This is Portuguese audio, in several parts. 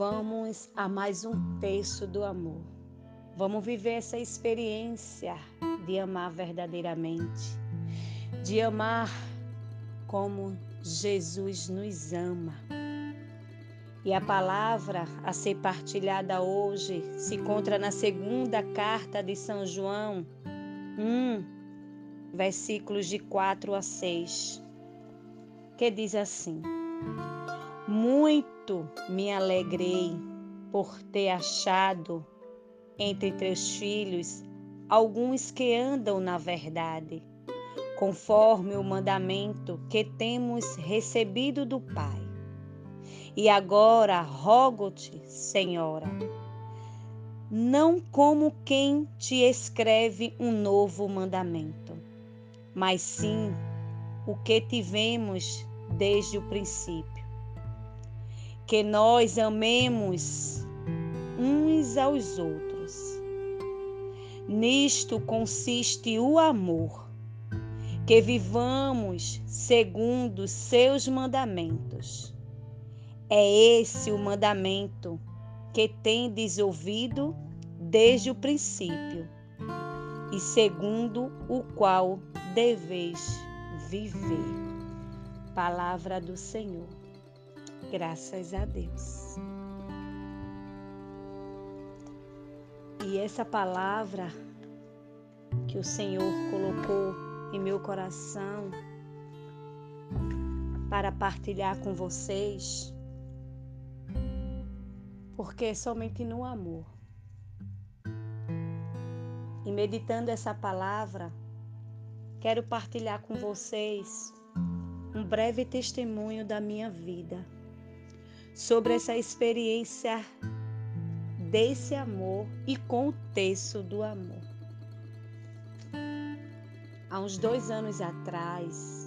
Vamos a mais um terço do amor. Vamos viver essa experiência de amar verdadeiramente, de amar como Jesus nos ama. E a palavra a ser partilhada hoje se encontra na segunda carta de São João 1, versículos de 4 a 6, que diz assim: Muito me alegrei por ter achado entre teus filhos alguns que andam na verdade, conforme o mandamento que temos recebido do Pai. E agora rogo-te, Senhora, não como quem te escreve um novo mandamento, mas sim o que tivemos desde o princípio, que nós amemos uns aos outros. Nisto consiste o amor, que vivamos segundo seus mandamentos. É esse o mandamento que tendes ouvido desde o princípio, e segundo o qual deveis viver. Palavra do Senhor. Graças a Deus. E essa palavra que o Senhor colocou em meu coração para partilhar com vocês, porque é somente no amor. E meditando essa palavra, quero partilhar com vocês um breve testemunho da minha vida sobre essa experiência desse amor e contexto do amor. Há uns 2 anos atrás,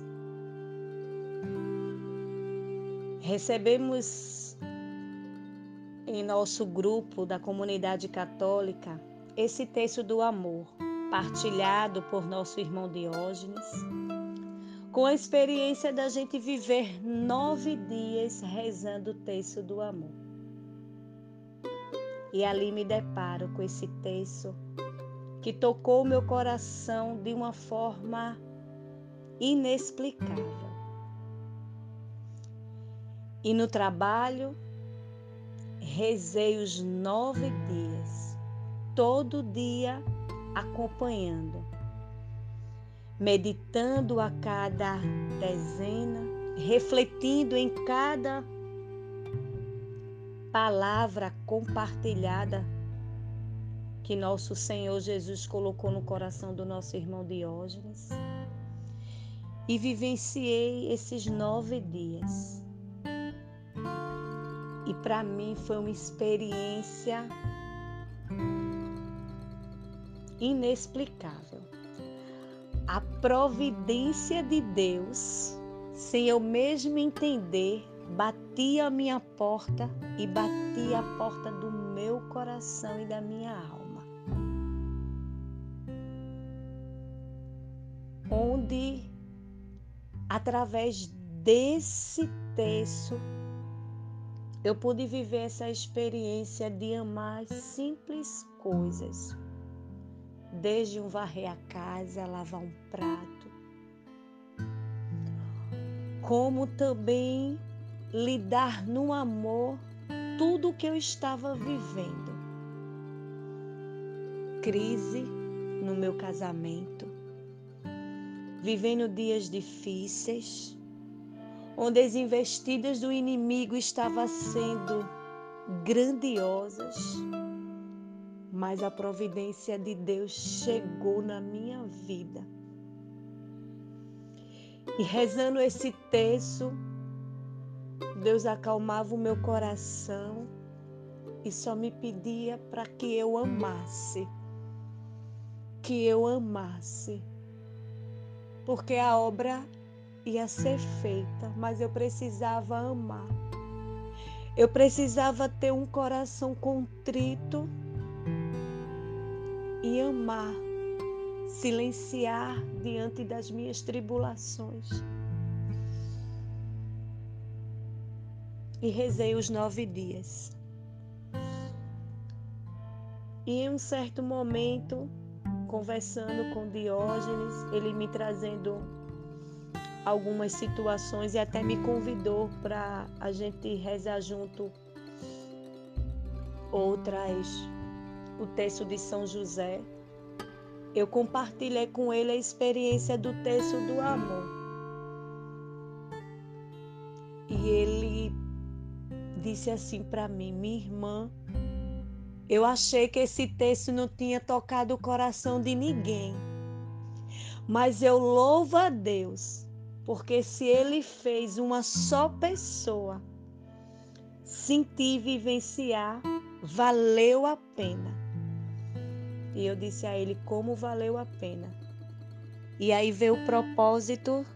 recebemos em nosso grupo da comunidade católica esse texto do amor, partilhado por nosso irmão Diógenes, com a experiência da gente viver 9 dias rezando o texto do amor. E ali me deparo com esse texto que tocou meu coração de uma forma inexplicável. E no trabalho, rezei os 9 dias, todo dia acompanhando, meditando a cada dezena, refletindo em cada palavra compartilhada que nosso Senhor Jesus colocou no coração do nosso irmão Diógenes. E vivenciei esses 9 dias. E para mim foi uma experiência inexplicável. A providência de Deus, sem eu mesmo entender, batia a minha porta e batia a porta do meu coração e da minha alma. Onde, através desse texto, eu pude viver essa experiência de amar as simples coisas, desde um varrer a casa, lavar um prato, como também lidar no amor tudo o que eu estava vivendo. Crise no meu casamento, vivendo dias difíceis, onde as investidas do inimigo estavam sendo grandiosas, mas a providência de Deus chegou na minha vida. E rezando esse texto, Deus acalmava o meu coração e só me pedia para que eu amasse. Porque a obra ia ser feita, mas eu precisava amar. Eu precisava ter um coração contrito e amar, silenciar diante das minhas tribulações. E rezei os 9 dias. E em um certo momento, conversando com Diógenes, ele me trazendo algumas situações e até me convidou para a gente rezar junto o texto de São José. Eu compartilhei com ele a experiência do texto do amor. E ele disse assim para mim: minha irmã, eu achei que esse texto não tinha tocado o coração de ninguém, mas eu louvo a Deus, porque se ele fez uma só pessoa sentir e vivenciar, valeu a pena. E eu disse a ele como valeu a pena. E aí veio o propósito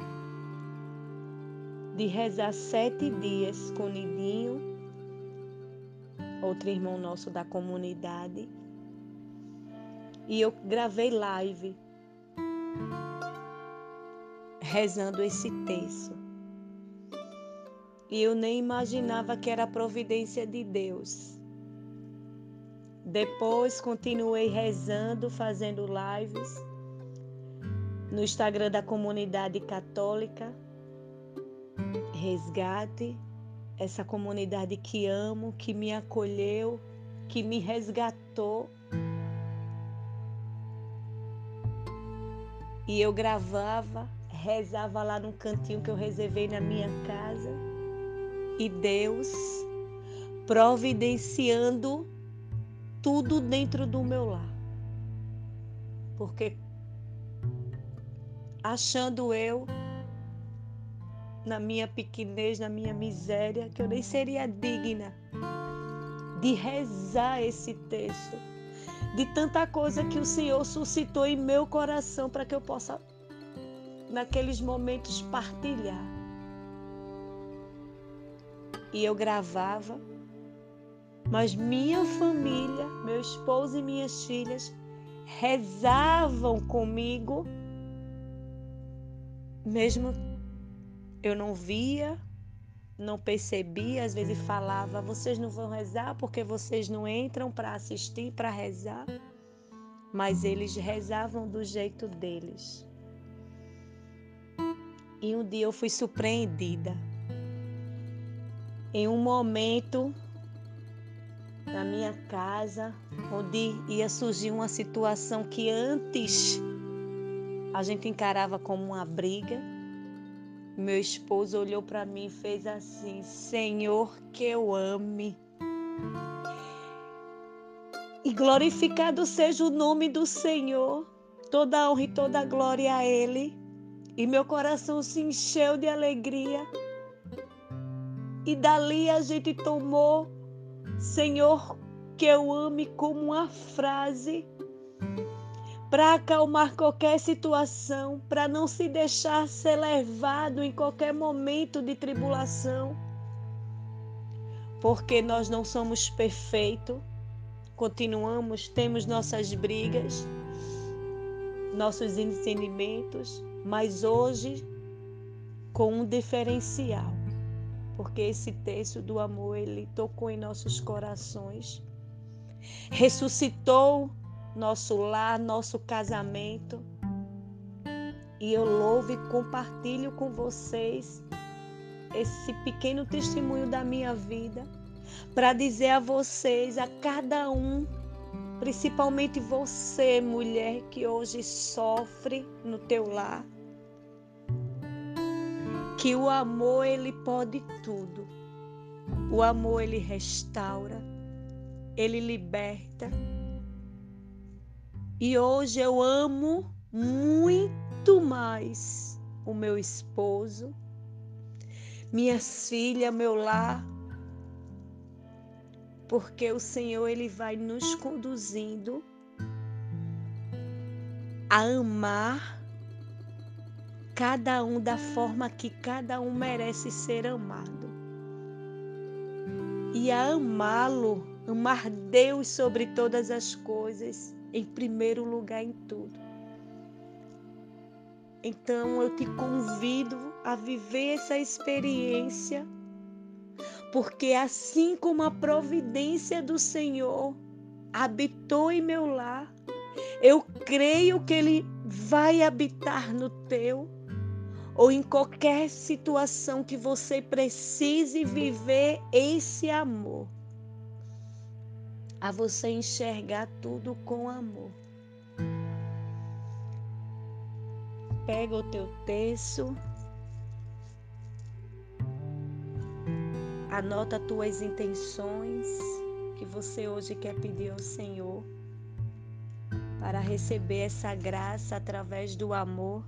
de rezar 7 dias com Nidinho, outro irmão nosso da comunidade. E eu gravei live rezando esse texto. E eu nem imaginava que era a providência de Deus. Depois continuei rezando, fazendo lives no Instagram da comunidade católica Resgate, essa comunidade que amo, que me acolheu, que me resgatou. E eu gravava, rezava lá num cantinho que eu reservei na minha casa. E Deus providenciando tudo dentro do meu lar. Porque achando eu, na minha pequenez, na minha miséria, que eu nem seria digna de rezar esse texto, de tanta coisa que o Senhor suscitou em meu coração para que eu possa, naqueles momentos, partilhar. E eu gravava, mas minha família, meu esposo e minhas filhas rezavam comigo, mesmo eu não via, não percebia, às vezes falava: vocês não vão rezar porque vocês não entram para assistir, para rezar. Mas eles rezavam do jeito deles. E um dia eu fui surpreendida. Em um momento, na minha casa, onde ia surgir uma situação que antes a gente encarava como uma briga, meu esposo olhou para mim e fez assim: Senhor, que eu ame. E glorificado seja o nome do Senhor, toda a honra e toda a glória a Ele. E meu coração se encheu de alegria. E dali a gente tomou Senhor, que eu ame como uma frase para acalmar qualquer situação, para não se deixar ser levado em qualquer momento de tribulação. Porque nós não somos perfeitos, continuamos, temos nossas brigas, nossos entendimentos, mas hoje com um diferencial. Porque esse texto do amor, ele tocou em nossos corações, ressuscitou nosso lar, nosso casamento. E eu louvo e compartilho com vocês esse pequeno testemunho da minha vida, para dizer a vocês, a cada um, principalmente você, mulher, que hoje sofre no teu lar, que o amor, ele pode tudo. O amor, ele restaura, ele liberta. E hoje eu amo muito mais o meu esposo, minhas filhas, meu lar, porque o Senhor, ele vai nos conduzindo a amar cada um da forma que cada um merece ser amado. E a amá-lo, amar Deus sobre todas as coisas, em primeiro lugar em tudo. Então eu te convido a viver essa experiência, porque assim como a providência do Senhor habitou em meu lar. Eu creio que Ele vai habitar no teu, ou em qualquer situação que você precise viver esse amor. A você enxergar tudo com amor. Pega o teu texto, anota tuas intenções que você hoje quer pedir ao Senhor para receber essa graça através do amor.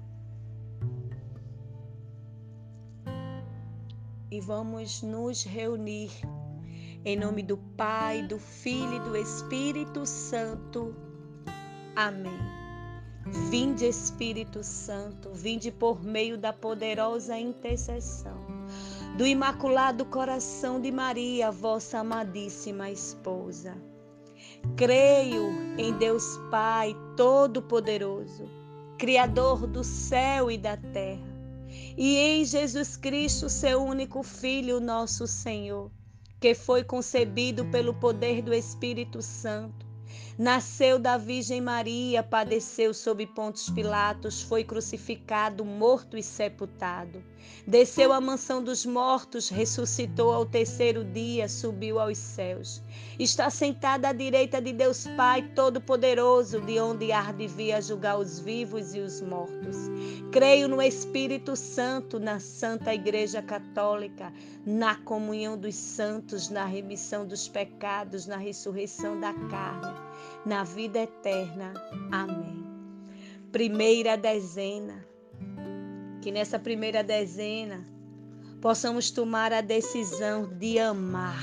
E vamos nos reunir em nome do Pai, do Filho e do Espírito Santo. Amém. Vinde, Espírito Santo, vinde por meio da poderosa intercessão do Imaculado Coração de Maria, vossa amadíssima esposa. Creio em Deus Pai Todo-Poderoso, Criador do céu e da terra, e em Jesus Cristo, seu único Filho, nosso Senhor, que foi concebido pelo poder do Espírito Santo, nasceu da Virgem Maria, padeceu sob Pôncio Pilatos, foi crucificado, morto e sepultado. Desceu à mansão dos mortos, ressuscitou ao terceiro dia, subiu aos céus. Está sentado à direita de Deus Pai Todo-Poderoso, de onde há de vir a julgar os vivos e os mortos. Creio no Espírito Santo, na Santa Igreja Católica, na comunhão dos santos, na remissão dos pecados, na ressurreição da carne, na vida eterna. Amém. Primeira dezena. Que nessa primeira dezena possamos tomar a decisão de amar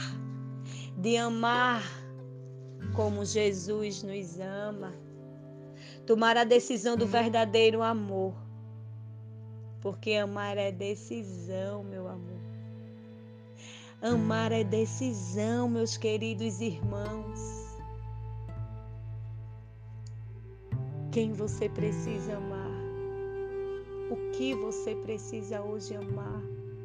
como Jesus nos ama. Tomar a decisão do verdadeiro amor, porque amar é decisão, meu amor. Amar é decisão, meus queridos irmãos. Quem você precisa amar? O que você precisa hoje amar?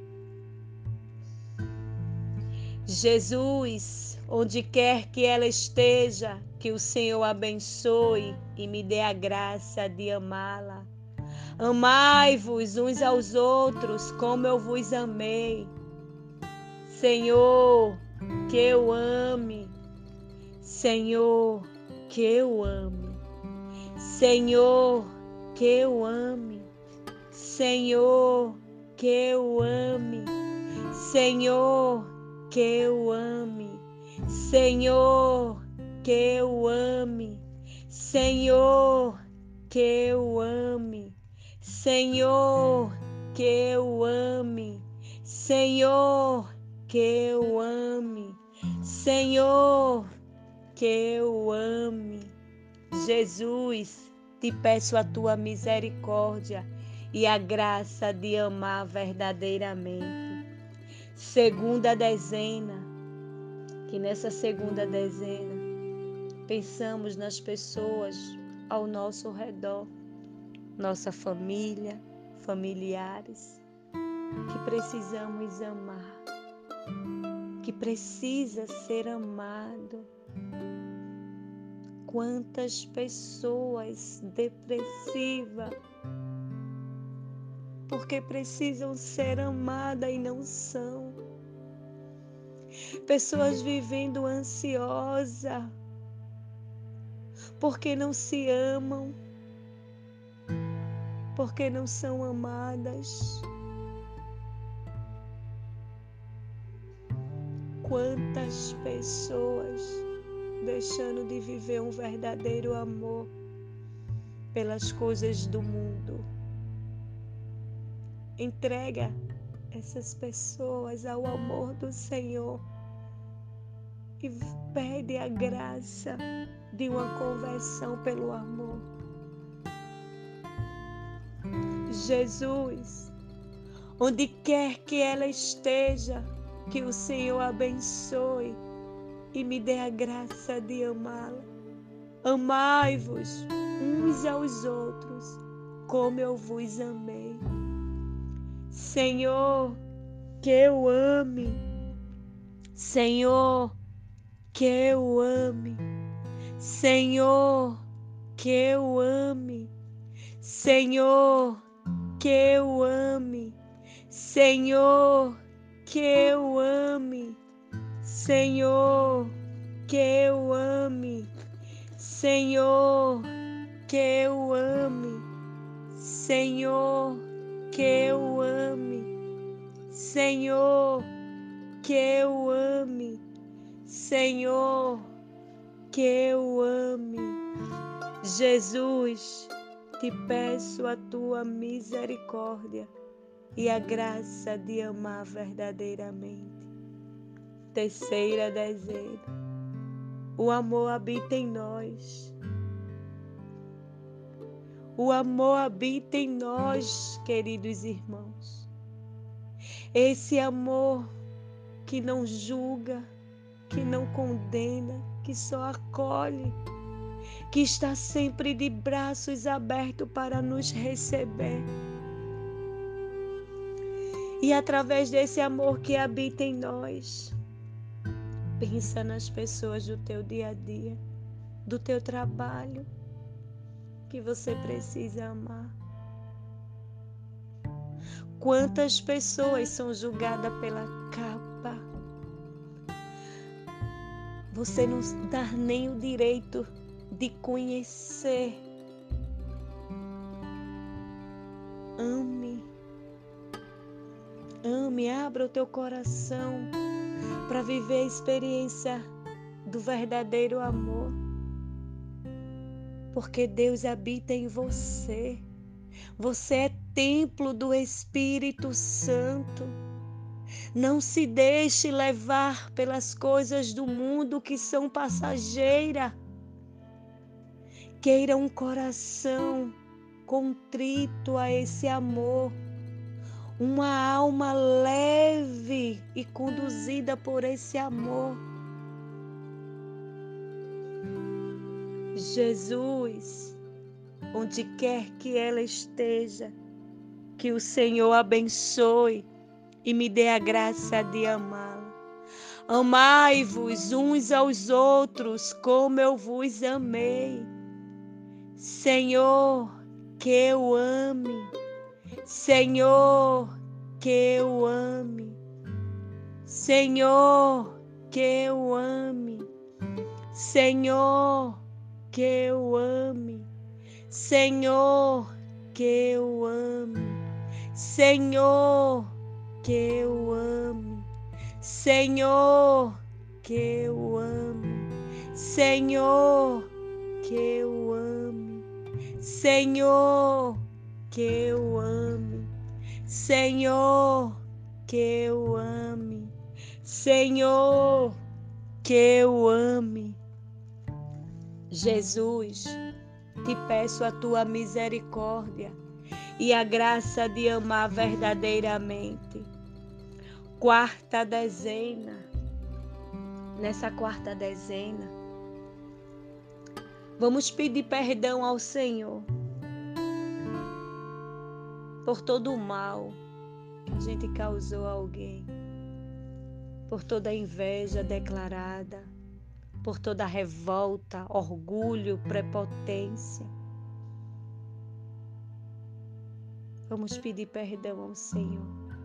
Jesus, onde quer que ela esteja, que o Senhor abençoe e me dê a graça de amá-la. Amai-vos uns aos outros como eu vos amei. Senhor, que eu ame. Senhor, que eu ame. Senhor, que eu ame. Senhor, que eu ame. Senhor, que eu ame. Senhor, que eu ame. Senhor, que eu ame. Senhor, que eu ame. Senhor, que eu ame. Senhor, que eu ame. Jesus, te peço a tua misericórdia e a graça de amar verdadeiramente. Segunda dezena, que nessa segunda dezena pensamos nas pessoas ao nosso redor, nossa família, familiares, que precisamos amar, que precisa ser amado. Quantas pessoas depressivas, porque precisam ser amadas e não são. Pessoas vivendo ansiosa, porque não se amam, porque não são amadas. Quantas pessoas deixando de viver um verdadeiro amor pelas coisas do mundo. Entrega essas pessoas ao amor do Senhor e pede a graça de uma conversão pelo amor. Jesus, onde quer que ela esteja, que o Senhor abençoe e me dê a graça de amá-la. Amai-vos uns aos outros, como eu vos amei. Senhor, que eu ame. Senhor, que eu ame. Senhor, que eu ame, Senhor, que eu ame, Senhor, que eu ame, Senhor, que eu ame, Senhor, que eu ame, Senhor, que eu ame, Senhor, que eu ame, Senhor, que eu ame. Jesus, te peço a tua misericórdia e a graça de amar verdadeiramente. Terceira dezena. O amor habita em nós. O amor habita em nós, queridos irmãos. Esse amor que não julga, que não condena, que só acolhe, que está sempre de braços abertos para nos receber. E através desse amor que habita em nós, pensa nas pessoas do teu dia a dia, do teu trabalho, que você precisa amar. Quantas pessoas são julgadas pela capa? Você não dá nem o direito de conhecer. Ame. Ame, abra o teu coração para viver a experiência do verdadeiro amor. Porque Deus habita em você. Você é templo do Espírito Santo. Não se deixe levar pelas coisas do mundo que são passageiras. Queira um coração contrito a esse amor. Uma alma leve e conduzida por esse amor. Jesus, onde quer que ela esteja, que o Senhor abençoe e me dê a graça de amá-la. Amai-vos uns aos outros como eu vos amei. Senhor, que eu ame. Senhor, que eu ame. Senhor, que eu ame. Senhor, que eu ame. Senhor, que eu ame. Senhor, que eu ame. Senhor, que eu ame. Senhor, que eu ame. Senhor, que eu ame. Senhor, que eu ame. Senhor, que eu ame. Jesus, te peço a tua misericórdia e a graça de amar verdadeiramente. Quarta dezena. Nessa quarta dezena, vamos pedir perdão ao Senhor por todo o mal que a gente causou a alguém, por toda a inveja declarada, por toda a revolta, orgulho, prepotência. Vamos pedir perdão ao Senhor.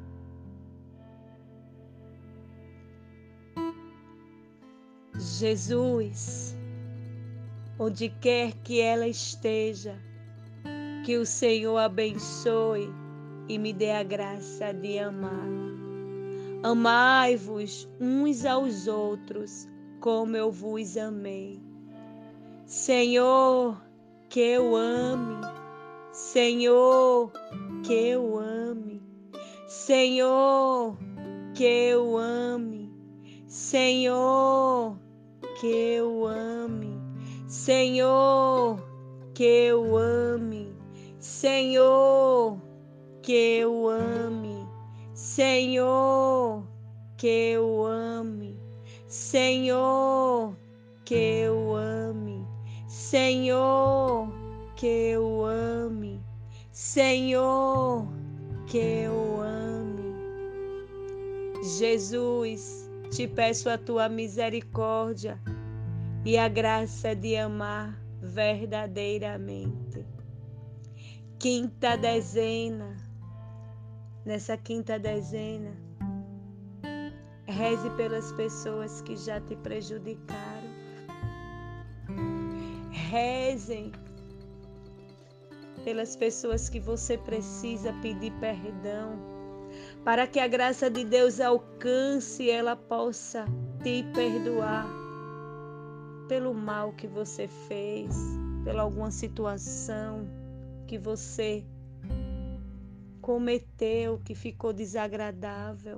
Jesus, onde quer que ela esteja, que o Senhor abençoe e me dê a graça de amá-la. Amai-vos uns aos outros como eu vos amei. Senhor, que eu ame. Senhor, que eu ame. Senhor, que eu ame. Senhor, que eu ame. Senhor, que eu ame. Senhor, que eu ame. Senhor, que eu ame. Senhor, que eu ame. Senhor, que eu ame. Senhor, que eu ame. Jesus, te peço a tua misericórdia e a graça de amar verdadeiramente. Quinta dezena. Nessa quinta dezena, reze pelas pessoas que já te prejudicaram. Rezem pelas pessoas que você precisa pedir perdão, para que a graça de Deus alcance e ela possa te perdoar pelo mal que você fez, pela alguma situação que você cometeu, que ficou desagradável.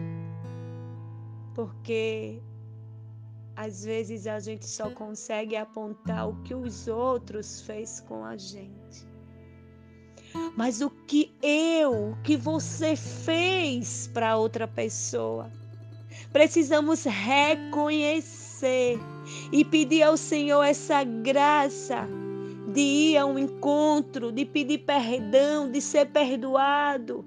Porque às vezes a gente só consegue apontar o que os outros fez com a gente. Mas o que você fez para outra pessoa? Precisamos reconhecer e pedir ao Senhor essa graça de ir ao encontro, de pedir perdão, de ser perdoado,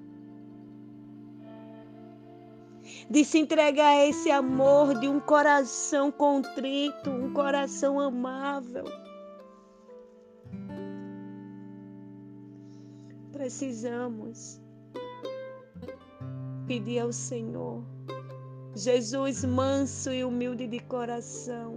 de se entregar a esse amor de um coração contrito, um coração amável. Precisamos pedir ao Senhor, Jesus manso e humilde de coração,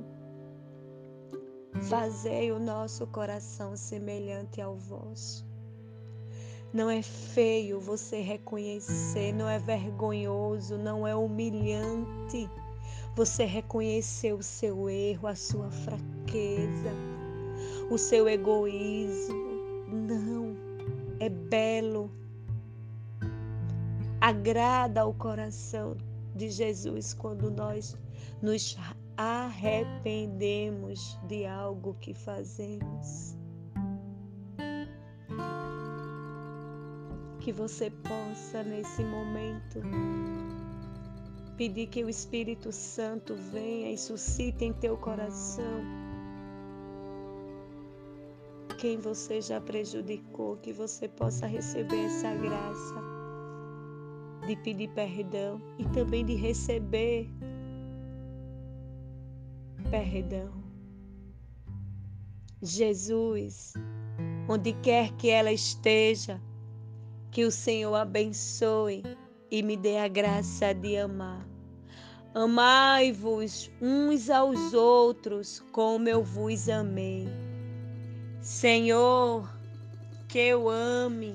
fazei o nosso coração semelhante ao vosso. Não é feio você reconhecer, não é vergonhoso, não é humilhante você reconhecer o seu erro, a sua fraqueza, o seu egoísmo. Não, é belo. Agrada ao coração de Jesus quando nós nos arrependemos de algo que fazemos. Que você possa, nesse momento, pedir que o Espírito Santo venha e suscite em teu coração quem você já prejudicou, que você possa receber essa graça de pedir perdão e também de receber perdão. Jesus, onde quer que ela esteja, que o Senhor abençoe e me dê a graça de amar. Amai-vos uns aos outros como eu vos amei. Senhor, que eu ame.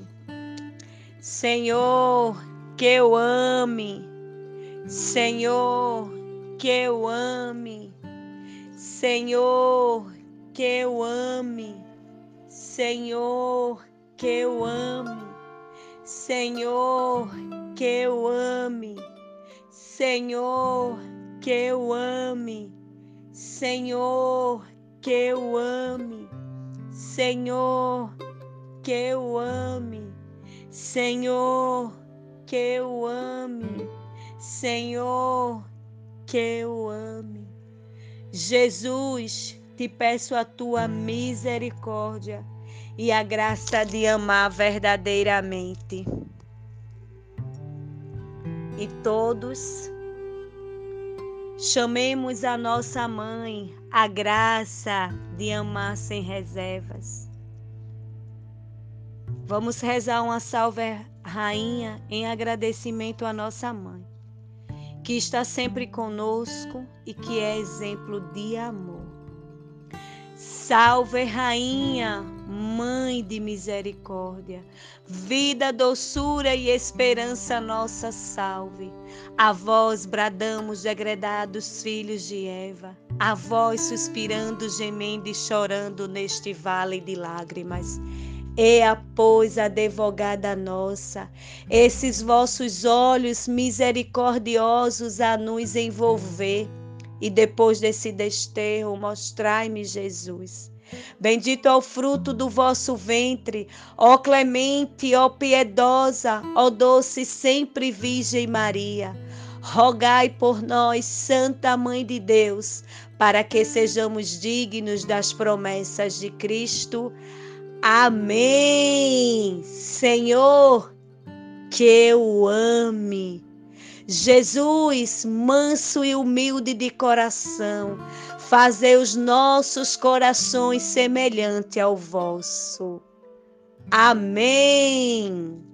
Senhor, que eu ame. Senhor, que eu ame. Senhor, que eu ame. Senhor, que eu ame. Senhor, que eu ame. Senhor, que eu ame. Senhor, que eu ame. Senhor, que eu ame. Senhor, que eu ame. Senhor, que eu ame. Jesus, te peço a tua misericórdia e a graça de amar verdadeiramente. E todos chamemos a nossa mãe a graça de amar sem reservas. Vamos rezar uma salve rainha em agradecimento à nossa mãe, que está sempre conosco e que é exemplo de amor. Salve rainha, mãe de misericórdia, vida, doçura e esperança nossa salve. A vós bradamos, degredados filhos de Eva, a vós suspirando, gemendo e chorando neste vale de lágrimas. Ea, pois, advogada nossa, esses vossos olhos misericordiosos a nos envolver, e depois desse desterro mostrai-me Jesus. Bendito é o fruto do vosso ventre, ó clemente, ó piedosa, ó doce sempre Virgem Maria. Rogai por nós, Santa Mãe de Deus, para que sejamos dignos das promessas de Cristo. Amém. Senhor, que eu ame. Jesus, manso e humilde de coração, fazei os nossos corações semelhante ao vosso. Amém.